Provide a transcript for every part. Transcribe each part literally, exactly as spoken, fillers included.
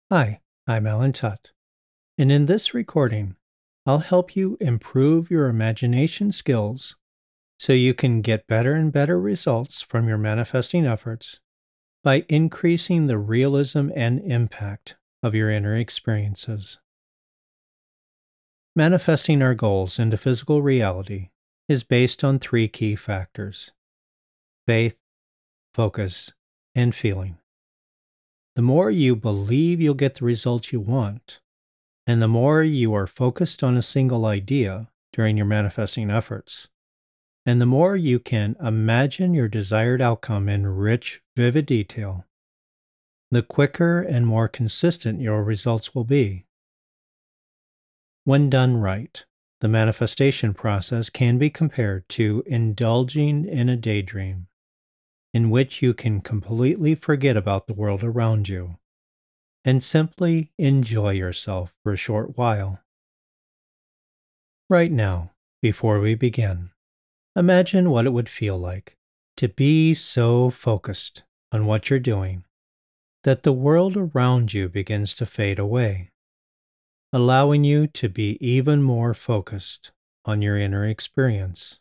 Hi, I'm Alan Tutt, and in this recording, I'll help you improve your imagination skills so you can get better and better results from your manifesting efforts by increasing the realism and impact of your inner experiences. Manifesting our goals into physical reality is based on three key factors: faith, focus, and feeling. The more you believe you'll get the results you want, and the more you are focused on a single idea during your manifesting efforts, and the more you can imagine your desired outcome in rich, vivid detail, the quicker and more consistent your results will be. When done right, the manifestation process can be compared to indulging in a daydream, in which you can completely forget about the world around you and simply enjoy yourself for a short while. Right now, before we begin, imagine what it would feel like to be so focused on what you're doing that the world around you begins to fade away, allowing you to be even more focused on your inner experience.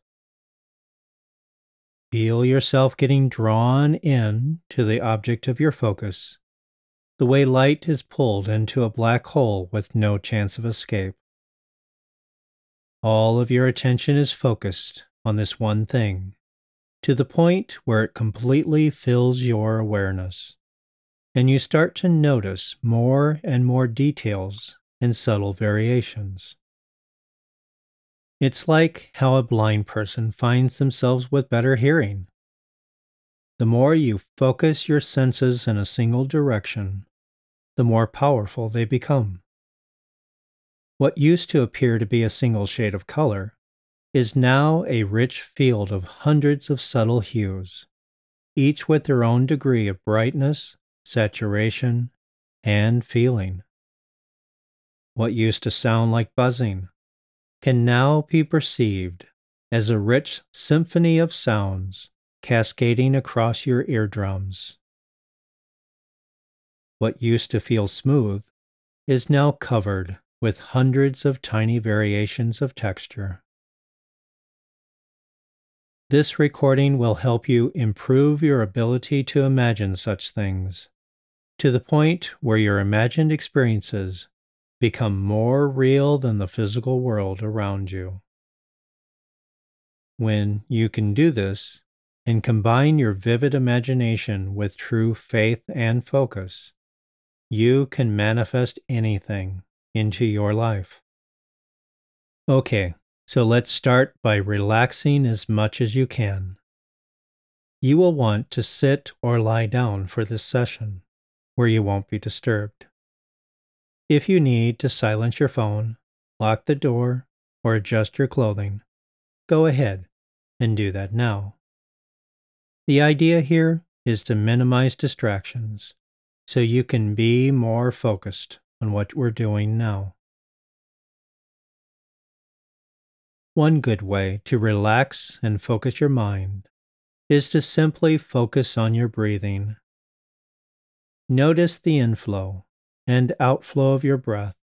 Feel yourself getting drawn in to the object of your focus, the way light is pulled into a black hole with no chance of escape. All of your attention is focused on this one thing, to the point where it completely fills your awareness, and you start to notice more and more details and subtle variations. It's like how a blind person finds themselves with better hearing. The more you focus your senses in a single direction, the more powerful they become. What used to appear to be a single shade of color is now a rich field of hundreds of subtle hues, each with their own degree of brightness, saturation, and feeling. What used to sound like buzzing can now be perceived as a rich symphony of sounds cascading across your eardrums. What used to feel smooth is now covered with hundreds of tiny variations of texture. This recording will help you improve your ability to imagine such things, to the point where your imagined experiences become more real than the physical world around you. When you can do this and combine your vivid imagination with true faith and focus, you can manifest anything into your life. Okay, so let's start by relaxing as much as you can. You will want to sit or lie down for this session, where you won't be disturbed. If you need to silence your phone, lock the door, or adjust your clothing, go ahead and do that now. The idea here is to minimize distractions so you can be more focused on what we're doing now. One good way to relax and focus your mind is to simply focus on your breathing. Notice the inflow and outflow of your breath.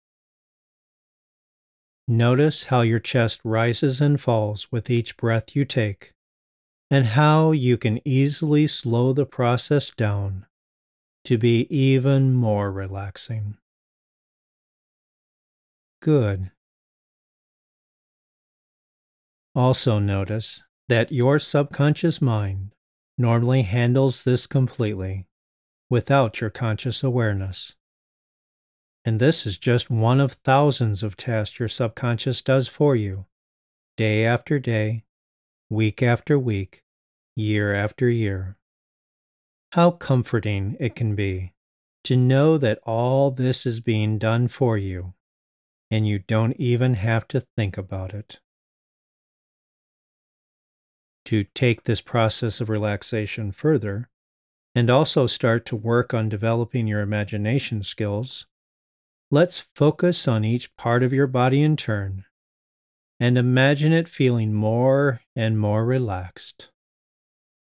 Notice how your chest rises and falls with each breath you take, and how you can easily slow the process down to be even more relaxing. Good. Also notice that your subconscious mind normally handles this completely without your conscious awareness. And this is just one of thousands of tasks your subconscious does for you, day after day, week after week, year after year. How comforting it can be to know that all this is being done for you, and you don't even have to think about it. To take this process of relaxation further, and also start to work on developing your imagination skills, let's focus on each part of your body in turn and imagine it feeling more and more relaxed.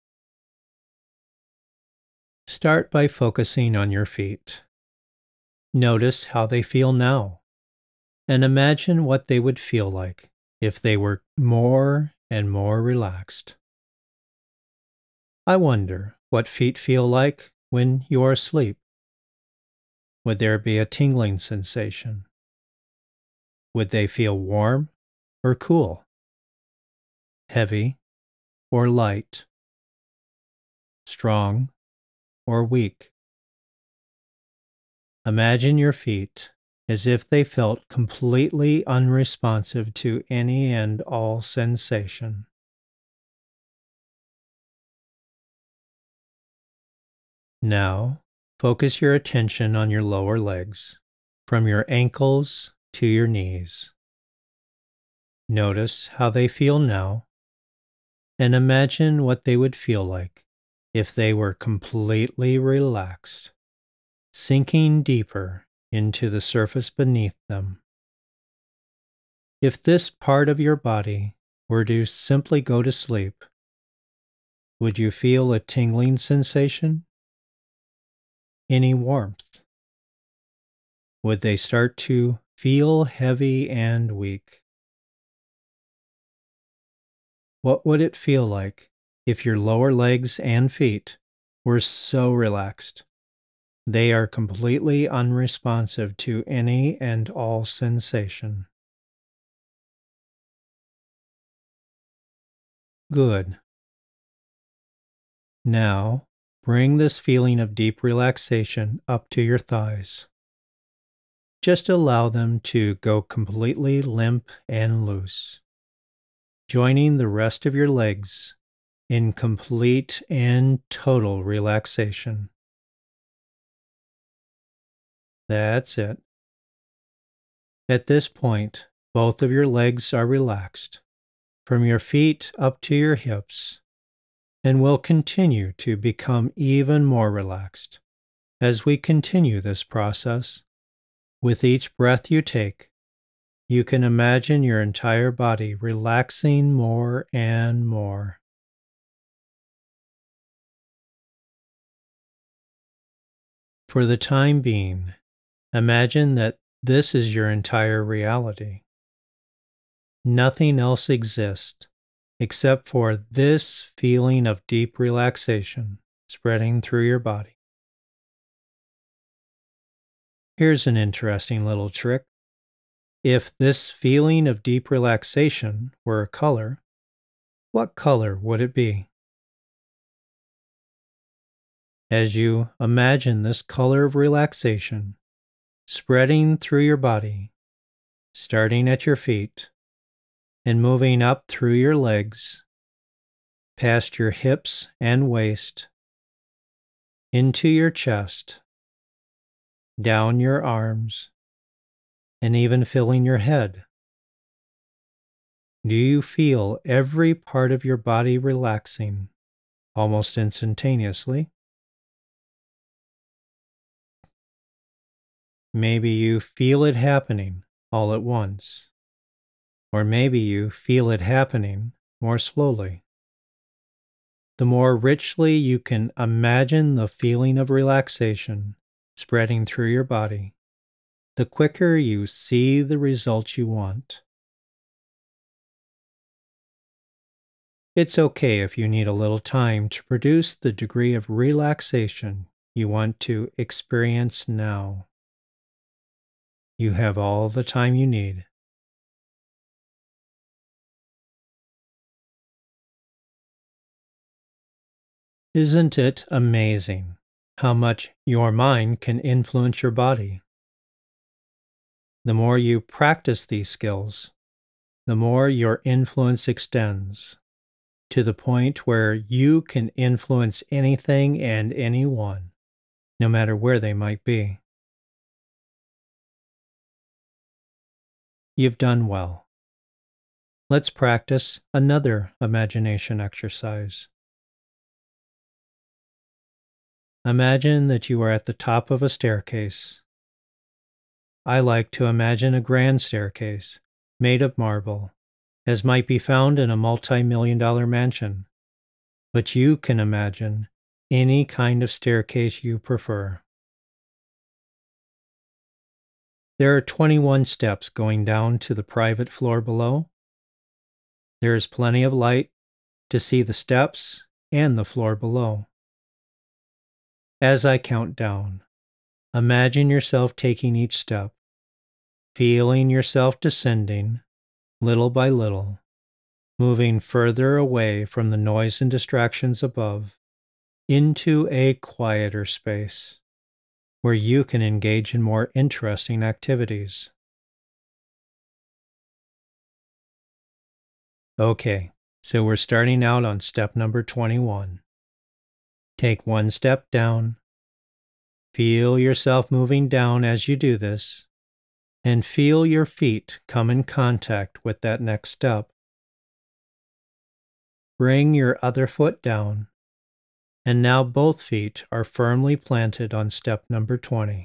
Start by focusing on your feet. Notice how they feel now, and imagine what they would feel like if they were more and more relaxed. I wonder what feet feel like when you are asleep. Would there be a tingling sensation? Would they feel warm or cool? Heavy or light? Strong or weak? Imagine your feet as if they felt completely unresponsive to any and all sensation. Now, focus your attention on your lower legs, from your ankles to your knees. Notice how they feel now, and imagine what they would feel like if they were completely relaxed, sinking deeper into the surface beneath them. If this part of your body were to simply go to sleep, would you feel a tingling sensation? Any warmth? Would they start to feel heavy and weak? What would it feel like if your lower legs and feet were so relaxed they are completely unresponsive to any and all sensation? Good. Now, bring this feeling of deep relaxation up to your thighs. Just allow them to go completely limp and loose, joining the rest of your legs in complete and total relaxation. That's it. At this point, both of your legs are relaxed, from your feet up to your hips, and will continue to become even more relaxed as we continue this process. With each breath you take, you can imagine your entire body relaxing more and more. For the time being, imagine that this is your entire reality. Nothing else exists except for this feeling of deep relaxation spreading through your body. Here's an interesting little trick. If this feeling of deep relaxation were a color, what color would it be? As you imagine this color of relaxation spreading through your body, starting at your feet and moving up through your legs, past your hips and waist, into your chest, down your arms, and even filling your head. Do you feel every part of your body relaxing almost instantaneously? Maybe you feel it happening all at once, or maybe you feel it happening more slowly. The more richly you can imagine the feeling of relaxation spreading through your body, the quicker you see the results you want. It's okay if you need a little time to produce the degree of relaxation you want to experience now. You have all the time you need. Isn't it amazing how much your mind can influence your body? The more you practice these skills, the more your influence extends to the point where you can influence anything and anyone, no matter where they might be. You've done well. Let's practice another imagination exercise. Imagine that you are at the top of a staircase. I like to imagine a grand staircase made of marble, as might be found in a multi-million dollar mansion. But you can imagine any kind of staircase you prefer. There are twenty-one steps going down to the private floor below. There is plenty of light to see the steps and the floor below. As I count down, imagine yourself taking each step, feeling yourself descending little by little, moving further away from the noise and distractions above into a quieter space where you can engage in more interesting activities. Okay, so we're starting out on step number twenty-one. Take one step down. Feel yourself moving down as you do this, and feel your feet come in contact with that next step. Bring your other foot down, and now both feet are firmly planted on step number twenty.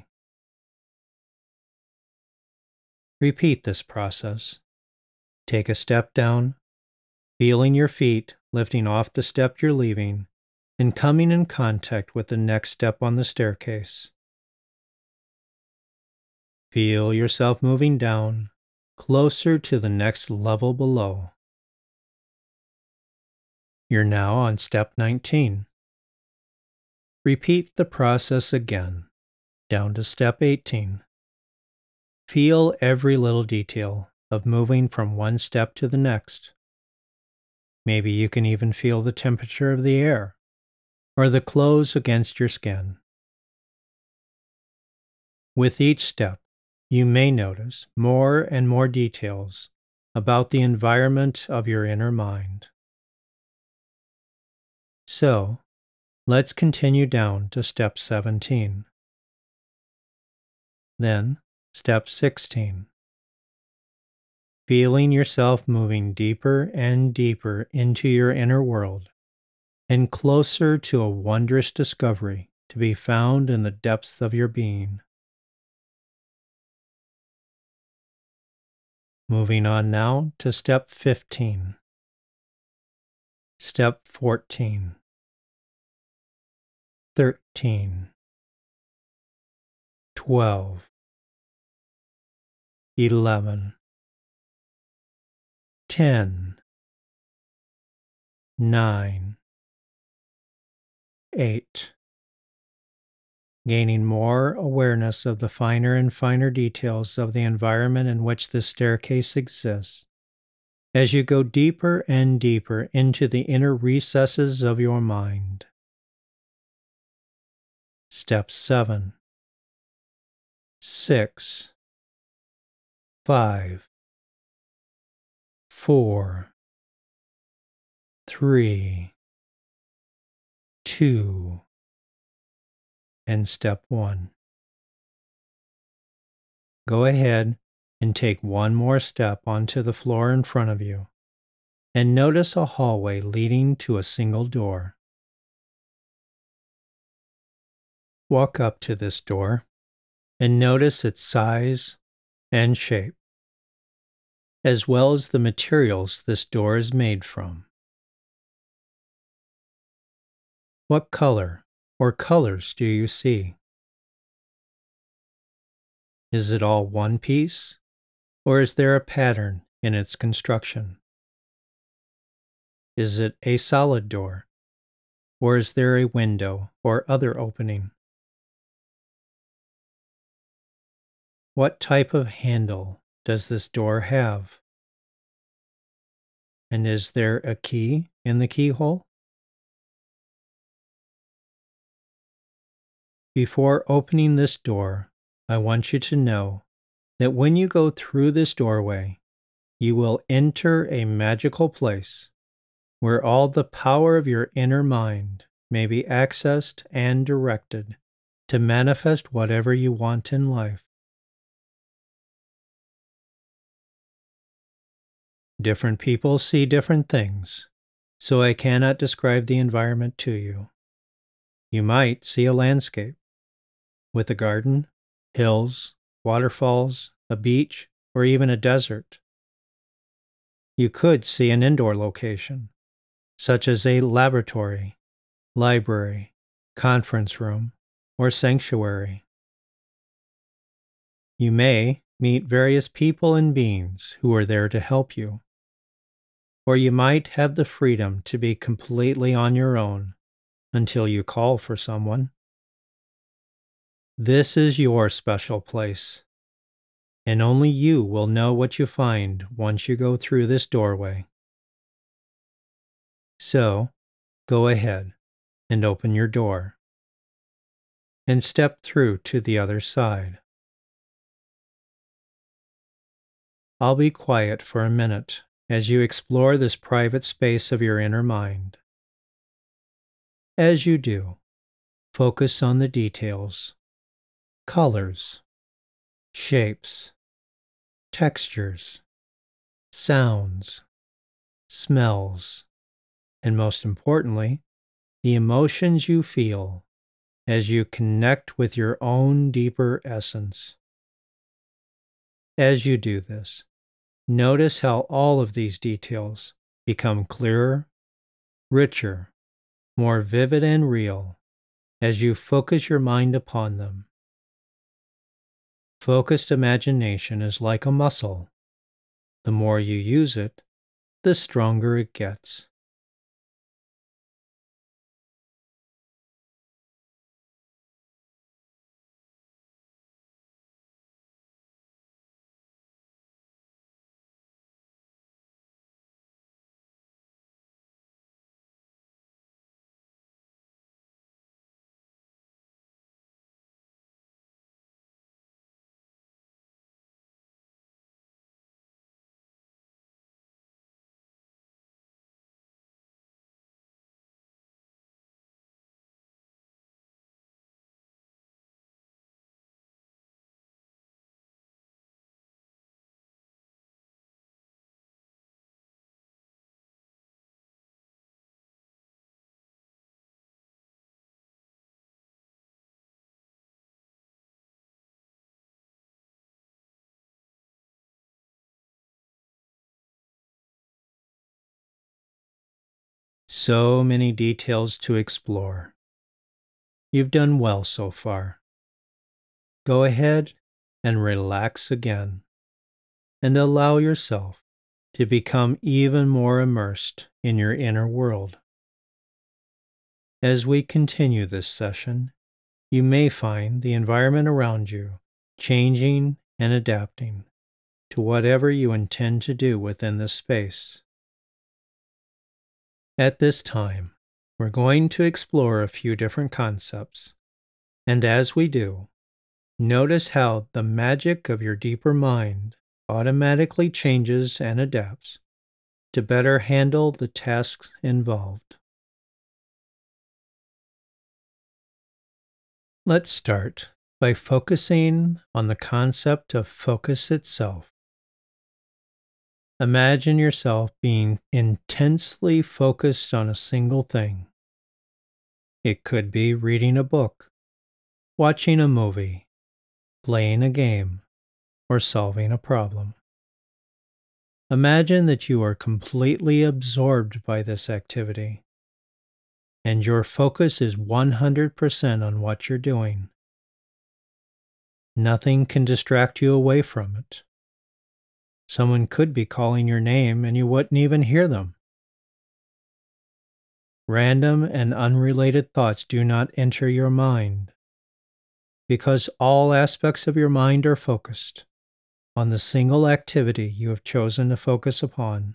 Repeat this process. Take a step down, feeling your feet lifting off the step you're leaving and coming in contact with the next step on the staircase. Feel yourself moving down, closer to the next level below. You're now on step nineteen. Repeat the process again, down to step eighteen. Feel every little detail of moving from one step to the next. Maybe you can even feel the temperature of the air or the clothes against your skin. With each step, you may notice more and more details about the environment of your inner mind. So, let's continue down to step seventeen. Then, step sixteen. Feeling yourself moving deeper and deeper into your inner world and closer to a wondrous discovery to be found in the depths of your being. Moving on now to step fifteen. Step fourteen. thirteen. twelve. eleven. ten. nine. eight. Gaining more awareness of the finer and finer details of the environment in which this staircase exists, as you go deeper and deeper into the inner recesses of your mind. Step seven. six. five. four. three. two. And step one. Go ahead and take one more step onto the floor in front of you and notice a hallway leading to a single door. Walk up to this door and notice its size and shape, as well as the materials this door is made from. What color or colors do you see? Is it all one piece, or is there a pattern in its construction? Is it a solid door, or is there a window or other opening? What type of handle does this door have? And is there a key in the keyhole? Before opening this door, I want you to know that when you go through this doorway, you will enter a magical place where all the power of your inner mind may be accessed and directed to manifest whatever you want in life. Different people see different things, so I cannot describe the environment to you. You might see a landscape with a garden, hills, waterfalls, a beach, or even a desert. You could see an indoor location, such as a laboratory, library, conference room, or sanctuary. You may meet various people and beings who are there to help you. Or you might have the freedom to be completely on your own until you call for someone. This is your special place, and only you will know what you find once you go through this doorway. So, go ahead and open your door and step through to the other side. I'll be quiet for a minute as you explore this private space of your inner mind. As you do, focus on the details, colors, shapes, textures, sounds, smells, and most importantly, the emotions you feel as you connect with your own deeper essence. As you do this, notice how all of these details become clearer, richer, more vivid and real as you focus your mind upon them. Focused imagination is like a muscle. The more you use it, the stronger it gets. So many details to explore. You've done well so far. Go ahead and relax again, and allow yourself to become even more immersed in your inner world. As we continue this session, you may find the environment around you changing and adapting to whatever you intend to do within this space. At this time, we're going to explore a few different concepts, and as we do, notice how the magic of your deeper mind automatically changes and adapts to better handle the tasks involved. Let's start by focusing on the concept of focus itself. Imagine yourself being intensely focused on a single thing. It could be reading a book, watching a movie, playing a game, or solving a problem. Imagine that you are completely absorbed by this activity, and your focus is one hundred percent on what you're doing. Nothing can distract you away from it. Someone could be calling your name and you wouldn't even hear them. Random and unrelated thoughts do not enter your mind because all aspects of your mind are focused on the single activity you have chosen to focus upon.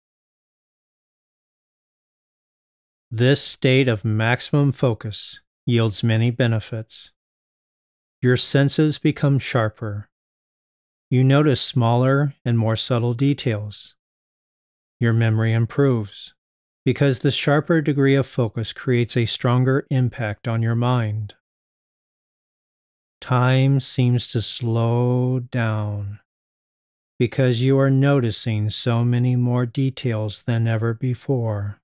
This state of maximum focus yields many benefits. Your senses become sharper. You notice smaller and more subtle details. Your memory improves because the sharper degree of focus creates a stronger impact on your mind. Time seems to slow down because you are noticing so many more details than ever before.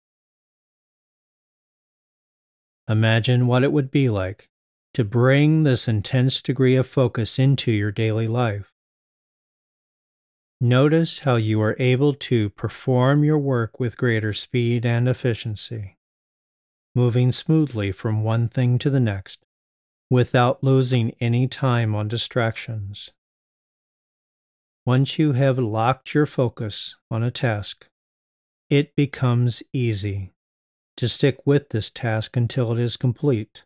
Imagine what it would be like to bring this intense degree of focus into your daily life. Notice how you are able to perform your work with greater speed and efficiency, moving smoothly from one thing to the next without losing any time on distractions. Once you have locked your focus on a task, it becomes easy to stick with this task until it is complete.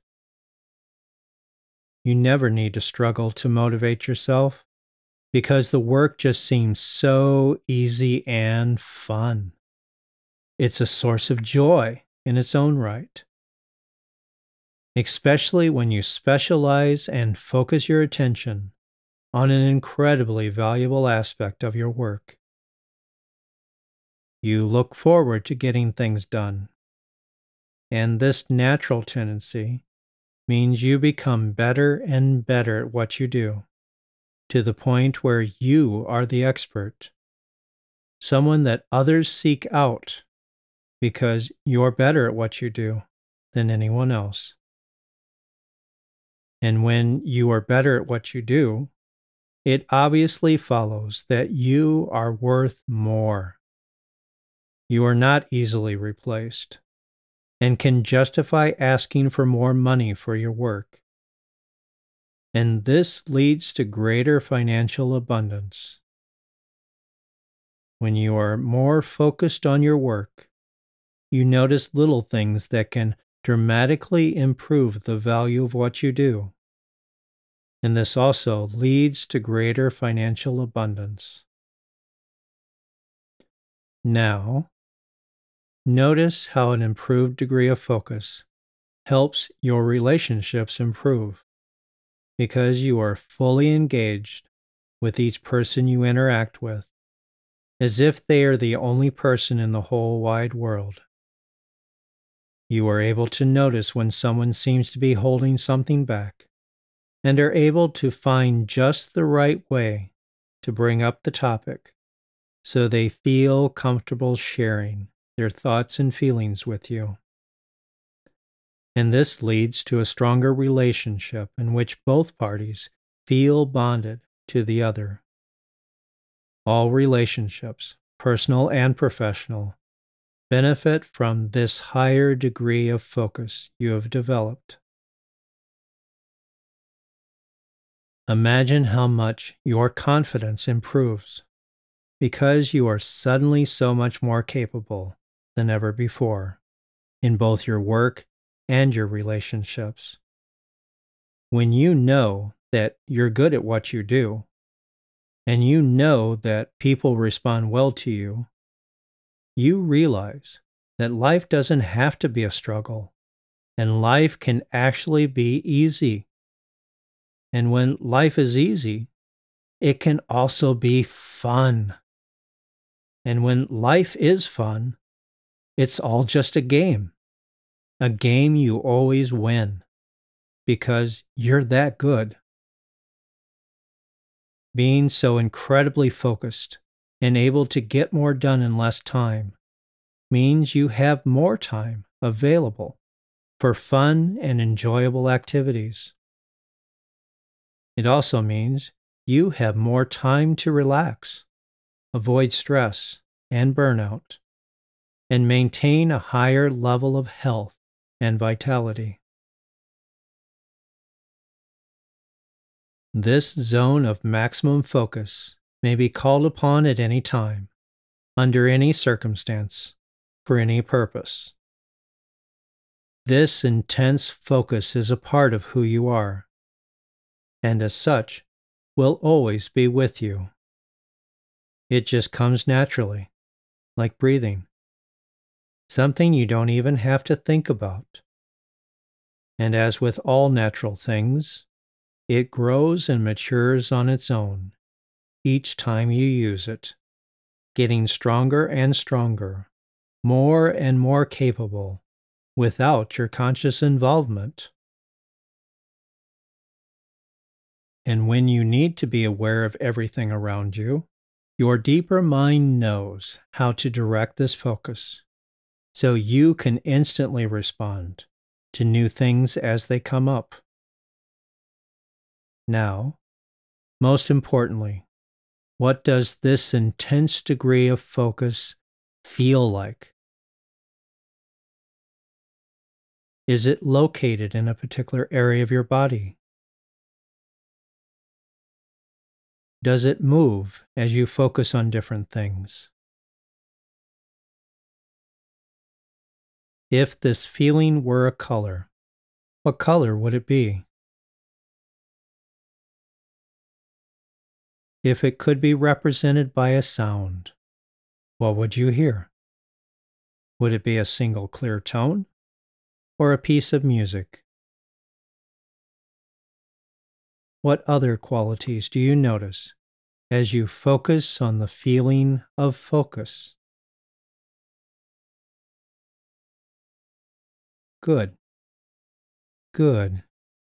You never need to struggle to motivate yourself because the work just seems so easy and fun. It's a source of joy in its own right, especially when you specialize and focus your attention on an incredibly valuable aspect of your work. You look forward to getting things done, and this natural tendency means you become better and better at what you do, to the point where you are the expert, someone that others seek out because you're better at what you do than anyone else. And when you are better at what you do, it obviously follows that you are worth more. You are not easily replaced and can justify asking for more money for your work. And this leads to greater financial abundance. When you are more focused on your work, you notice little things that can dramatically improve the value of what you do. And this also leads to greater financial abundance. Now, notice how an improved degree of focus helps your relationships improve because you are fully engaged with each person you interact with, as if they are the only person in the whole wide world. You are able to notice when someone seems to be holding something back and are able to find just the right way to bring up the topic so they feel comfortable sharing their thoughts and feelings with you. And this leads to a stronger relationship in which both parties feel bonded to the other. All relationships, personal and professional, benefit from this higher degree of focus you have developed. Imagine how much your confidence improves because you are suddenly so much more capable than ever before in both your work and your relationships. When you know that you're good at what you do, and you know that people respond well to you, you realize that life doesn't have to be a struggle, and life can actually be easy. And when life is easy, it can also be fun. And when life is fun, it's all just a game. A game you always win because you're that good. Being so incredibly focused and able to get more done in less time means you have more time available for fun and enjoyable activities. It also means you have more time to relax, avoid stress and burnout, and maintain a higher level of health and vitality. This zone of maximum focus may be called upon at any time, under any circumstance, for any purpose. This intense focus is a part of who you are, and as such, will always be with you. It just comes naturally, like breathing, something you don't even have to think about. And as with all natural things, it grows and matures on its own each time you use it, getting stronger and stronger, more and more capable, without your conscious involvement. And when you need to be aware of everything around you, your deeper mind knows how to direct this focus, so you can instantly respond to new things as they come up. Now, most importantly, what does this intense degree of focus feel like? Is it located in a particular area of your body? Does it move as you focus on different things? If this feeling were a color, what color would it be? If it could be represented by a sound, what would you hear? Would it be a single clear tone or a piece of music? What other qualities do you notice as you focus on the feeling of focus? Good. Good.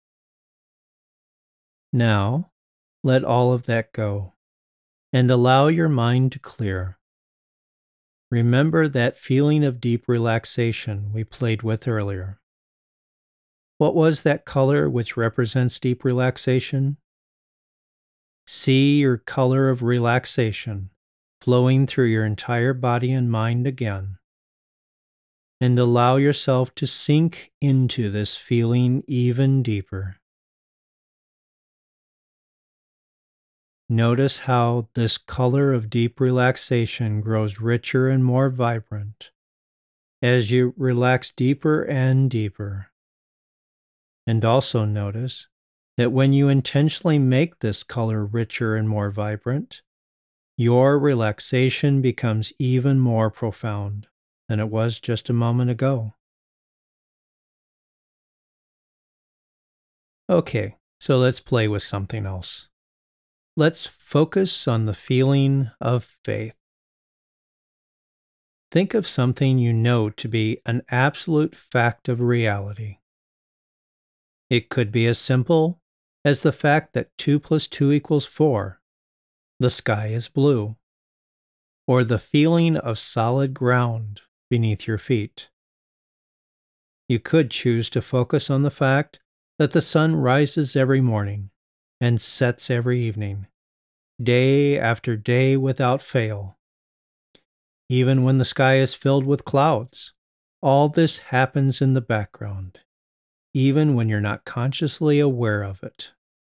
Now, let all of that go and allow your mind to clear. Remember that feeling of deep relaxation we played with earlier. What was that color which represents deep relaxation? See your color of relaxation flowing through your entire body and mind again, and allow yourself to sink into this feeling even deeper. Notice how this color of deep relaxation grows richer and more vibrant as you relax deeper and deeper. And also notice that when you intentionally make this color richer and more vibrant, your relaxation becomes even more profound than it was just a moment ago. Okay, so let's play with something else. Let's focus on the feeling of faith. Think of something you know to be an absolute fact of reality. It could be as simple as the fact that two plus two equals four, the sky is blue, or the feeling of solid ground beneath your feet. You could choose to focus on the fact that the sun rises every morning and sets every evening, day after day without fail. Even when the sky is filled with clouds, all this happens in the background, even when you're not consciously aware of it.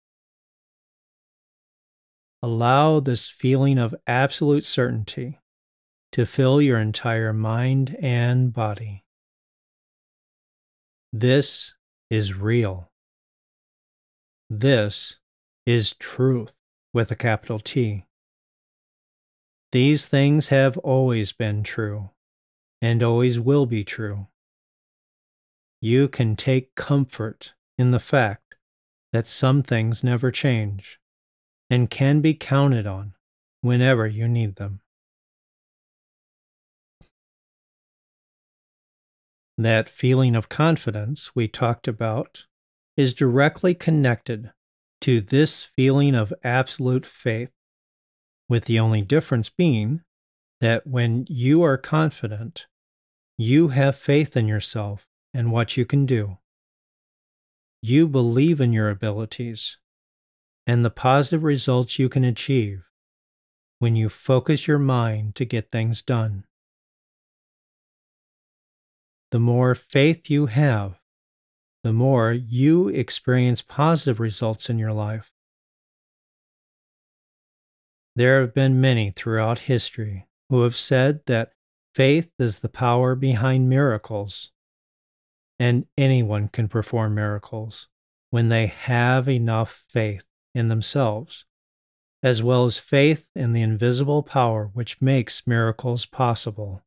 Allow this feeling of absolute certainty to fill your entire mind and body. This is real. This is truth with a capital T. These things have always been true and always will be true. You can take comfort in the fact that some things never change and can be counted on whenever you need them. That feeling of confidence we talked about is directly connected to this feeling of absolute faith, with the only difference being that when you are confident, you have faith in yourself and what you can do. You believe in your abilities and the positive results you can achieve when you focus your mind to get things done. The more faith you have, the more you experience positive results in your life. There have been many throughout history who have said that faith is the power behind miracles, and anyone can perform miracles when they have enough faith in themselves, as well as faith in the invisible power which makes miracles possible.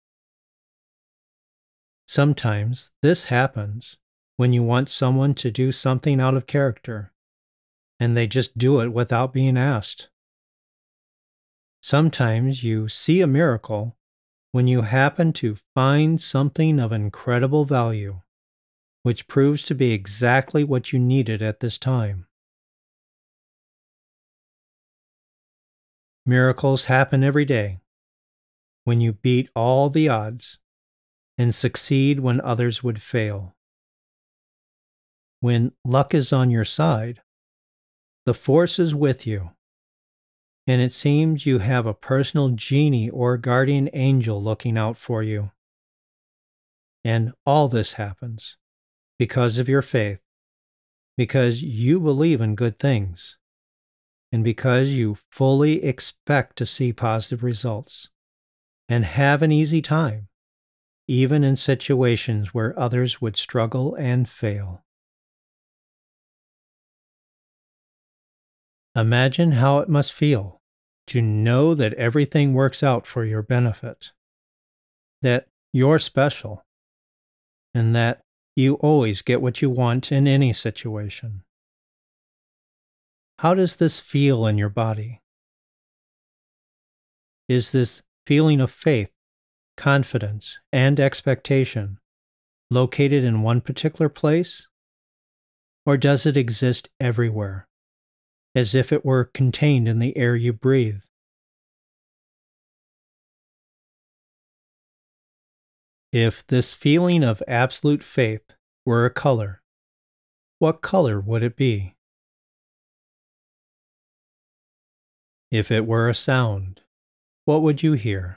Sometimes this happens when you want someone to do something out of character, and they just do it without being asked. Sometimes you see a miracle when you happen to find something of incredible value, which proves to be exactly what you needed at this time. Miracles happen every day when you beat all the odds and succeed when others would fail. When luck is on your side, the force is with you, and it seems you have a personal genie or guardian angel looking out for you. And all this happens because of your faith, because you believe in good things, and because you fully expect to see positive results and have an easy time, even in situations where others would struggle and fail. Imagine how it must feel to know that everything works out for your benefit, that you're special, and that you always get what you want in any situation. How does this feel in your body? Is this feeling of faith, confidence, and expectation located in one particular place? Or does it exist everywhere, as if it were contained in the air you breathe? If this feeling of absolute faith were a color, what color would it be? If it were a sound, what would you hear?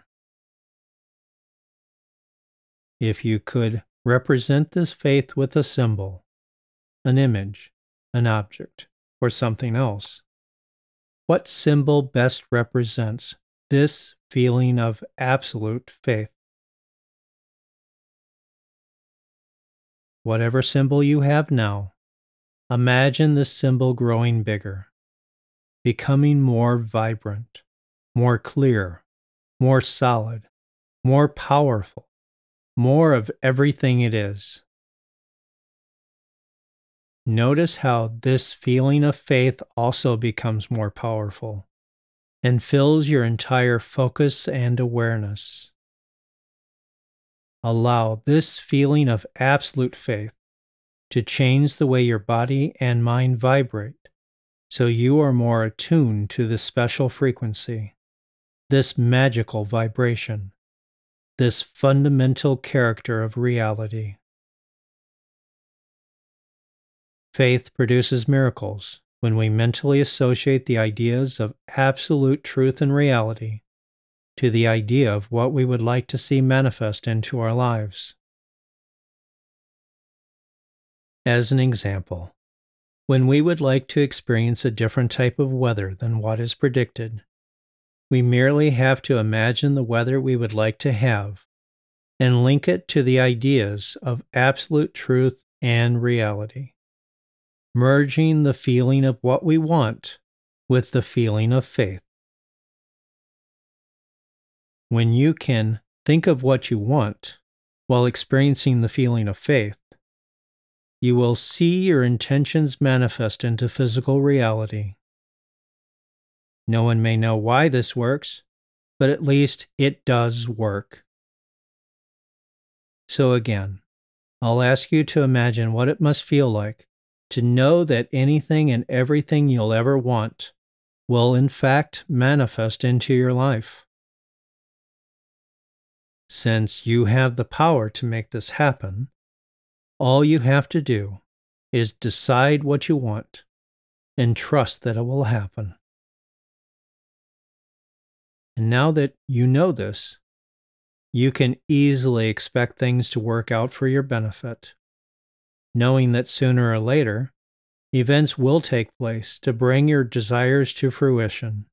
If you could represent this faith with a symbol, an image, an object, or something else, what symbol best represents this feeling of absolute faith? Whatever symbol you have now, imagine this symbol growing bigger, becoming more vibrant, more clear, more solid, more powerful, more of everything it is. Notice how this feeling of faith also becomes more powerful and fills your entire focus and awareness. Allow this feeling of absolute faith to change the way your body and mind vibrate, so you are more attuned to this special frequency, this magical vibration, this fundamental character of reality. Faith produces miracles when we mentally associate the ideas of absolute truth and reality to the idea of what we would like to see manifest into our lives. As an example, when we would like to experience a different type of weather than what is predicted, we merely have to imagine the weather we would like to have and link it to the ideas of absolute truth and reality, merging the feeling of what we want with the feeling of faith. When you can think of what you want while experiencing the feeling of faith, you will see your intentions manifest into physical reality. No one may know why this works, but at least it does work. So again, I'll ask you to imagine what it must feel like to know that anything and everything you'll ever want will in fact manifest into your life. Since you have the power to make this happen, all you have to do is decide what you want and trust that it will happen. And now that you know this, you can easily expect things to work out for your benefit, knowing that sooner or later, events will take place to bring your desires to fruition.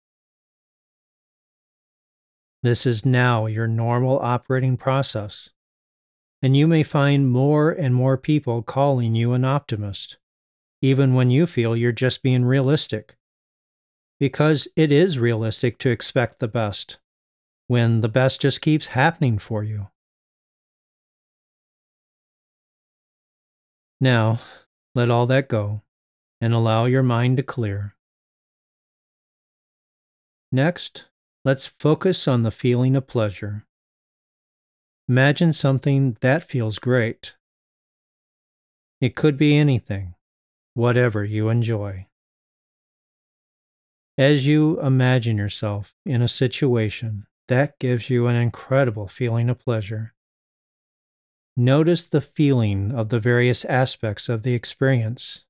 This is now your normal operating process, and you may find more and more people calling you an optimist, even when you feel you're just being realistic. Because it is realistic to expect the best, when the best just keeps happening for you. Now, let all that go and allow your mind to clear. Next, let's focus on the feeling of pleasure. Imagine something that feels great. It could be anything, whatever you enjoy. As you imagine yourself in a situation that gives you an incredible feeling of pleasure, notice the feeling of the various aspects of the experience.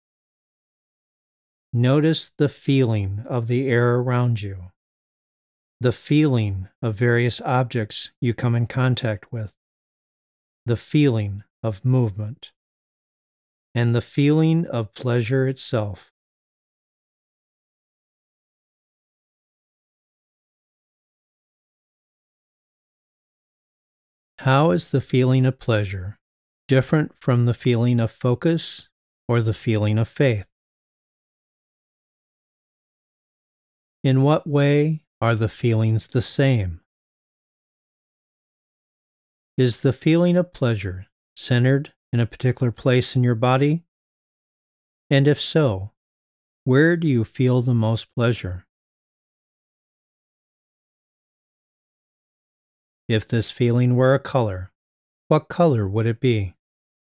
Notice the feeling of the air around you, the feeling of various objects you come in contact with, the feeling of movement, and the feeling of pleasure itself. How is the feeling of pleasure different from the feeling of focus or the feeling of faith? In what way are the feelings the same? Is the feeling of pleasure centered in a particular place in your body? And if so, where do you feel the most pleasure? If this feeling were a color, what color would it be?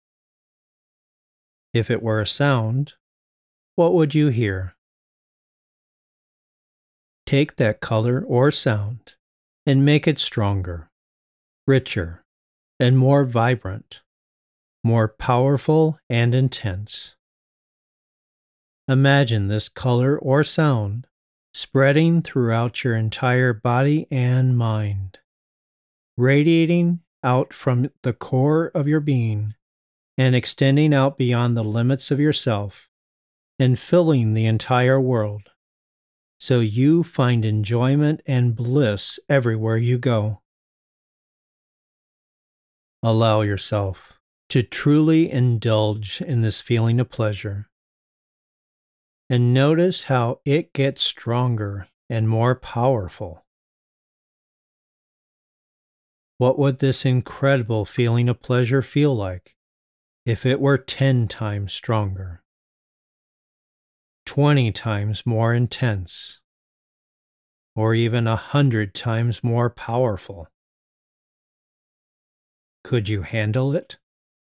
If it were a sound, what would you hear? Take that color or sound and make it stronger, richer, and more vibrant, more powerful and intense. Imagine this color or sound spreading throughout your entire body and mind, radiating out from the core of your being and extending out beyond the limits of yourself and filling the entire world, so you find enjoyment and bliss everywhere you go. Allow yourself to truly indulge in this feeling of pleasure, and notice how it gets stronger and more powerful. What would this incredible feeling of pleasure feel like if it were ten times stronger, twenty times more intense, or even a hundred times more powerful? Could you handle it?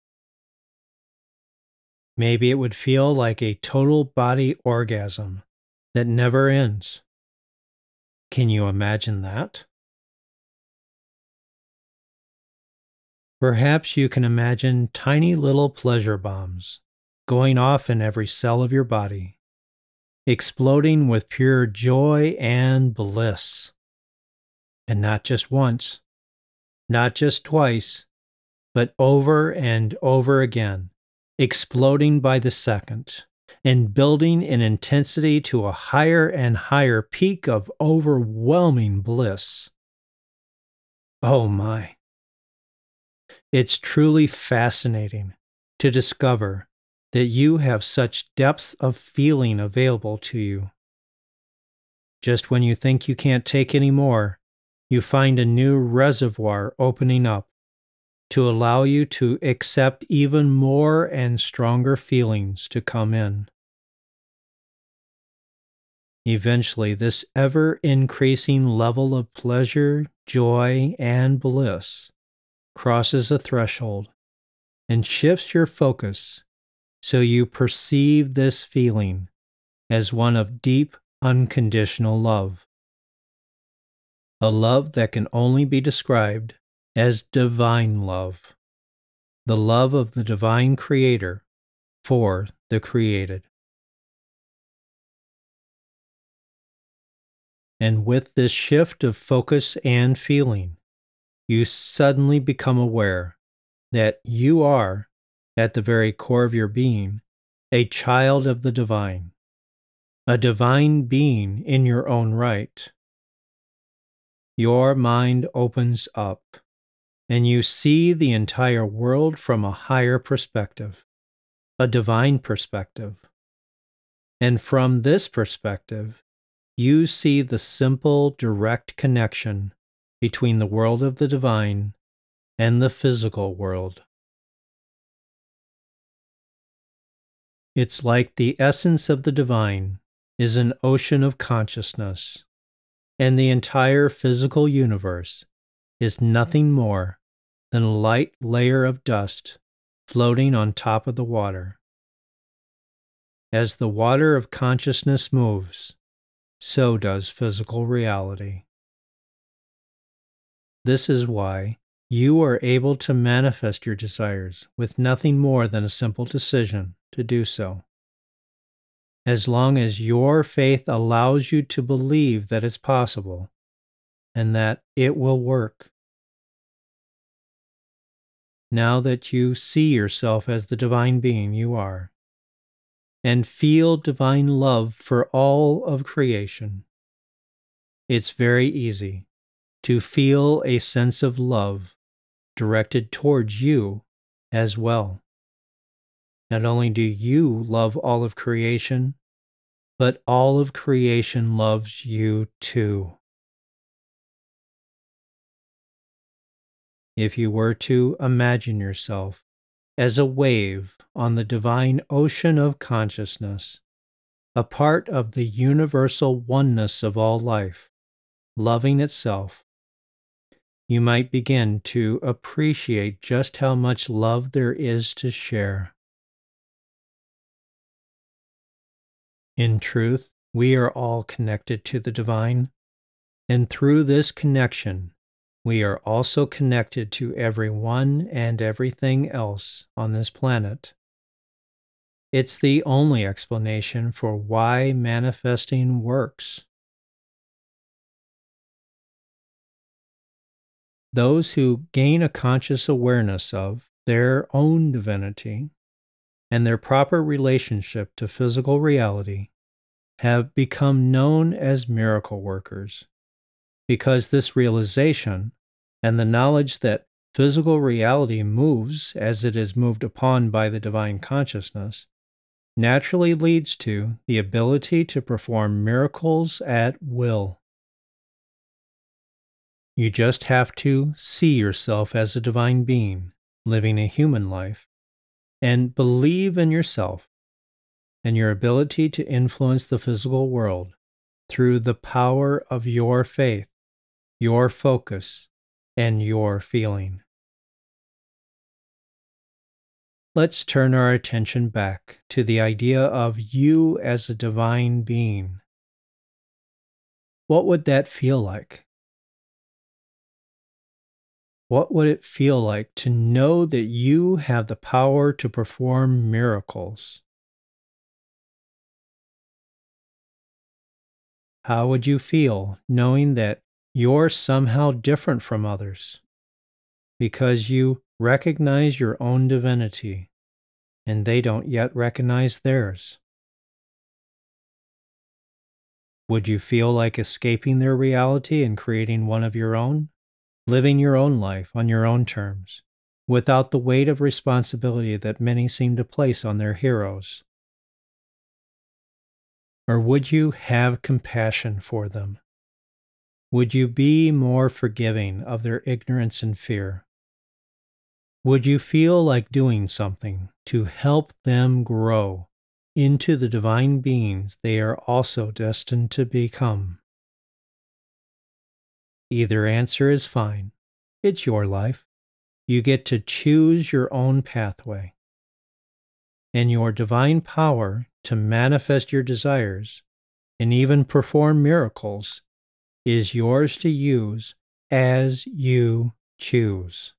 Maybe it would feel like a total body orgasm that never ends. Can you imagine that? Perhaps you can imagine tiny little pleasure bombs going off in every cell of your body, exploding with pure joy and bliss. And not just once, not just twice, but over and over again, exploding by the second, and building in intensity to a higher and higher peak of overwhelming bliss. Oh my! It's truly fascinating to discover that you have such depths of feeling available to you. Just when you think you can't take any more, you find a new reservoir opening up to allow you to accept even more and stronger feelings to come in. Eventually, this ever-increasing level of pleasure, joy, and bliss crosses a threshold and shifts your focus so you perceive this feeling as one of deep, unconditional love. A love that can only be described as divine love, the love of the divine creator for the created. And with this shift of focus and feeling, you suddenly become aware that you are, at the very core of your being, a child of the divine, a divine being in your own right. Your mind opens up, and you see the entire world from a higher perspective, a divine perspective. And from this perspective, you see the simple, direct connection between the world of the divine and the physical world. It's like the essence of the divine is an ocean of consciousness, and the entire physical universe is nothing more than a light layer of dust floating on top of the water. As the water of consciousness moves, so does physical reality. This is why you are able to manifest your desires with nothing more than a simple decision to do so. As long as your faith allows you to believe that it's possible and that it will work. Now that you see yourself as the divine being you are, and feel divine love for all of creation, it's very easy to feel a sense of love directed towards you as well. Not only do you love all of creation, but all of creation loves you too. If you were to imagine yourself as a wave on the divine ocean of consciousness, a part of the universal oneness of all life, loving itself, you might begin to appreciate just how much love there is to share. In truth, we are all connected to the divine, and through this connection, we are also connected to everyone and everything else on this planet. It's the only explanation for why manifesting works. Those who gain a conscious awareness of their own divinity and their proper relationship to physical reality have become known as miracle workers, because this realization and the knowledge that physical reality moves as it is moved upon by the divine consciousness naturally leads to the ability to perform miracles at will. You just have to see yourself as a divine being living a human life and believe in yourself and your ability to influence the physical world through the power of your faith, your focus, and your feeling. Let's turn our attention back to the idea of you as a divine being. What would that feel like? What would it feel like to know that you have the power to perform miracles? How would you feel knowing that you're somehow different from others because you recognize your own divinity and they don't yet recognize theirs? Would you feel like escaping their reality and creating one of your own? Living your own life on your own terms, without the weight of responsibility that many seem to place on their heroes? Or would you have compassion for them? Would you be more forgiving of their ignorance and fear? Would you feel like doing something to help them grow into the divine beings they are also destined to become? Either answer is fine. It's your life. You get to choose your own pathway. And your divine power to manifest your desires and even perform miracles is yours to use as you choose.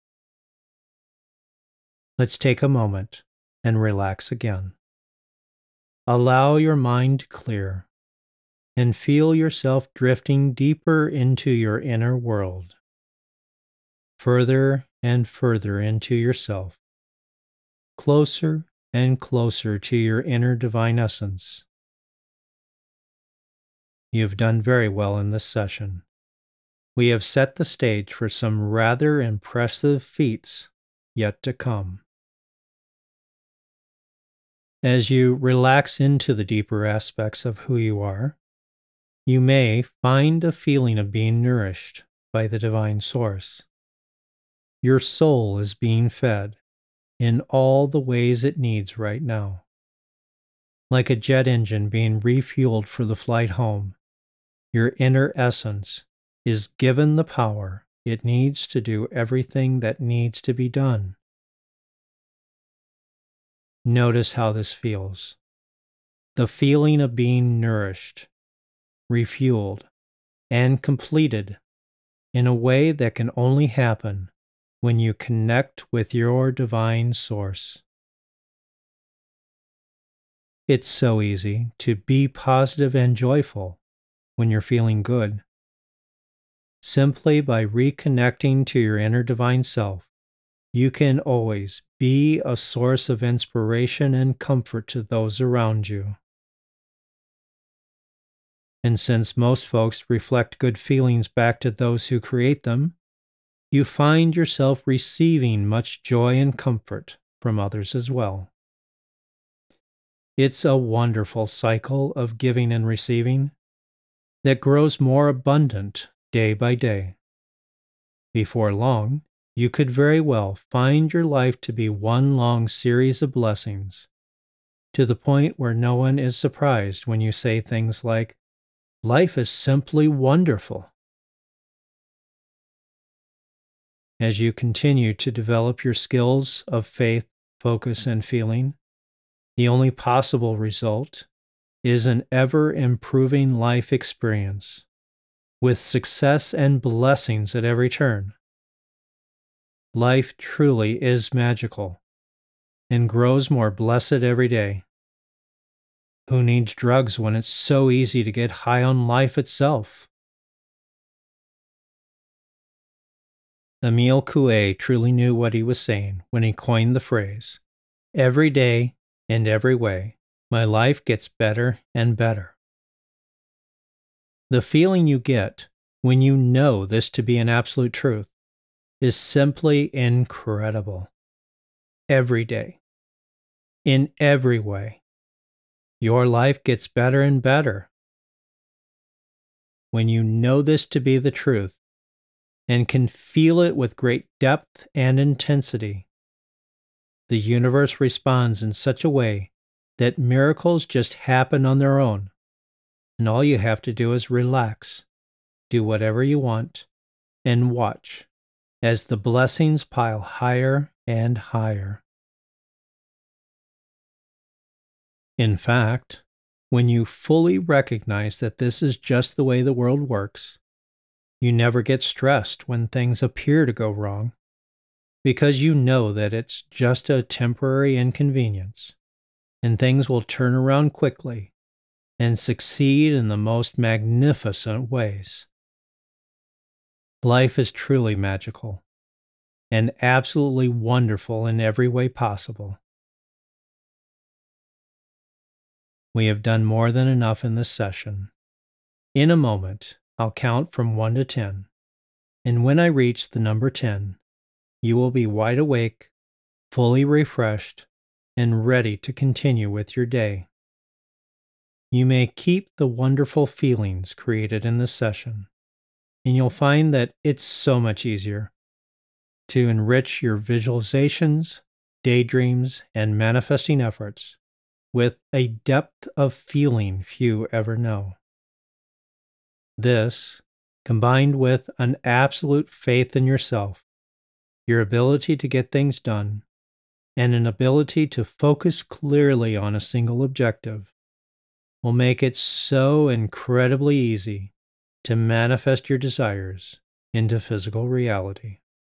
Let's take a moment and relax again. Allow your mind to clear and feel yourself drifting deeper into your inner world, further and further into yourself, closer and closer to your inner divine essence. You have done very well in this session. We have set the stage for some rather impressive feats yet to come. As you relax into the deeper aspects of who you are, you may find a feeling of being nourished by the divine source. Your soul is being fed in all the ways it needs right now. Like a jet engine being refueled for the flight home, your inner essence is given the power it needs to do everything that needs to be done. Notice how this feels. The feeling of being nourished, refueled, and completed in a way that can only happen when you connect with your divine source. It's so easy to be positive and joyful when you're feeling good. Simply by reconnecting to your inner divine self, you can always be a source of inspiration and comfort to those around you. And since most folks reflect good feelings back to those who create them, you find yourself receiving much joy and comfort from others as well. It's a wonderful cycle of giving and receiving that grows more abundant day by day. Before long, you could very well find your life to be one long series of blessings, to the point where no one is surprised when you say things like, "Life is simply wonderful." As you continue to develop your skills of faith, focus, and feeling, the only possible result is an ever-improving life experience, with success and blessings at every turn. Life truly is magical and grows more blessed every day. Who needs drugs when it's so easy to get high on life itself? Emile Coué truly knew what he was saying when he coined the phrase, "Every day and every way, my life gets better and better." The feeling you get when you know this to be an absolute truth is simply incredible. Every day, in every way, your life gets better and better. When you know this to be the truth and can feel it with great depth and intensity, the universe responds in such a way that miracles just happen on their own, and all you have to do is relax, do whatever you want, and watch as the blessings pile higher and higher. In fact, when you fully recognize that this is just the way the world works, you never get stressed when things appear to go wrong, because you know that it's just a temporary inconvenience, and things will turn around quickly and succeed in the most magnificent ways. Life is truly magical and absolutely wonderful in every way possible. We have done more than enough in this session. In a moment, I'll count from one to ten, and when I reach the number ten, you will be wide awake, fully refreshed, and ready to continue with your day. You may keep the wonderful feelings created in this session, and you'll find that it's so much easier to enrich your visualizations, daydreams, and manifesting efforts with a depth of feeling few ever know. This, combined with an absolute faith in yourself, your ability to get things done, and an ability to focus clearly on a single objective, will make it so incredibly easy to manifest your desires into physical reality.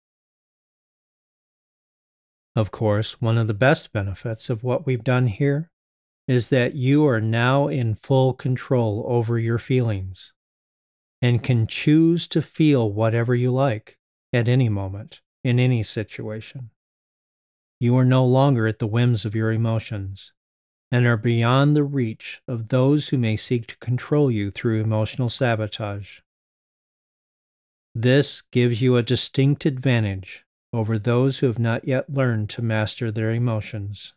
Of course, one of the best benefits of what we've done here is that you are now in full control over your feelings and can choose to feel whatever you like at any moment, in any situation. You are no longer at the whims of your emotions and are beyond the reach of those who may seek to control you through emotional sabotage. This gives you a distinct advantage over those who have not yet learned to master their emotions.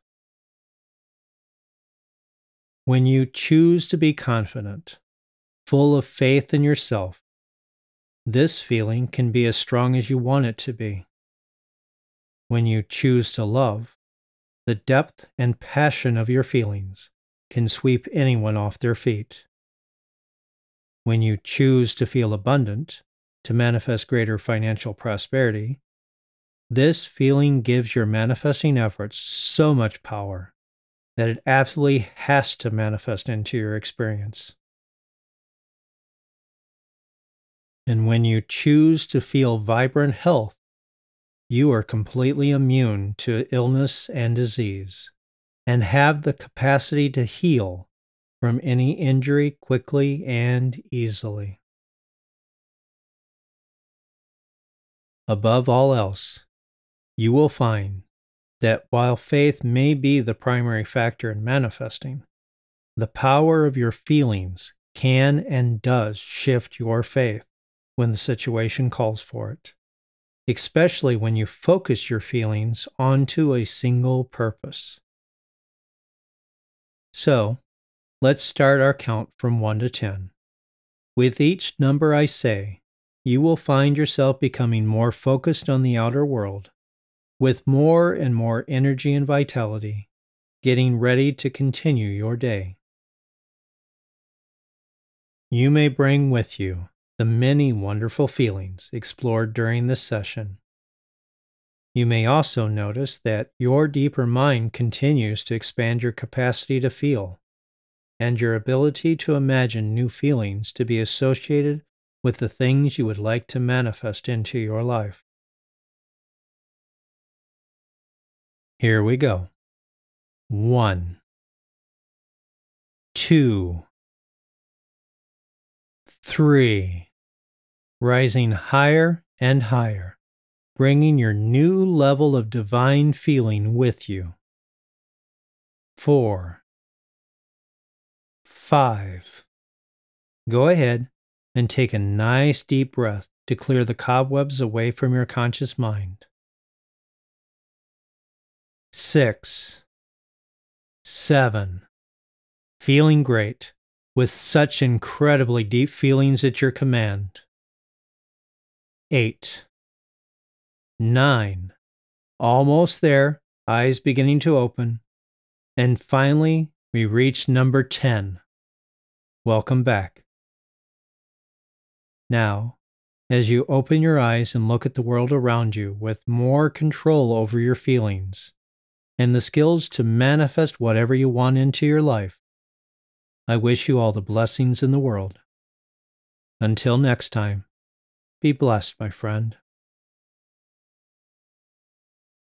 When you choose to be confident, full of faith in yourself, this feeling can be as strong as you want it to be. When you choose to love, the depth and passion of your feelings can sweep anyone off their feet. When you choose to feel abundant, to manifest greater financial prosperity, this feeling gives your manifesting efforts so much power that it absolutely has to manifest into your experience. And when you choose to feel vibrant health, you are completely immune to illness and disease, and have the capacity to heal from any injury quickly and easily. Above all else, you will find that while faith may be the primary factor in manifesting, the power of your feelings can and does shift your faith when the situation calls for it. especially when you focus your feelings onto a single purpose. So, let's start our count from one to ten. With each number I say, you will find yourself becoming more focused on the outer world, with more and more energy and vitality, getting ready to continue your day. You may bring with you the many wonderful feelings explored during this session. You may also notice that your deeper mind continues to expand your capacity to feel and your ability to imagine new feelings to be associated with the things you would like to manifest into your life. Here we go. One, two, three, rising higher and higher, bringing your new level of divine feeling with you. Four, five. Go ahead and take a nice deep breath to clear the cobwebs away from your conscious mind. Six, seven. Feeling great, with such incredibly deep feelings at your command. Eight, nine. Almost there, eyes beginning to open. And finally, we reach number ten. Welcome back. Now, as you open your eyes and look at the world around you with more control over your feelings and the skills to manifest whatever you want into your life, I wish you all the blessings in the world. Until next time, be blessed, my friend.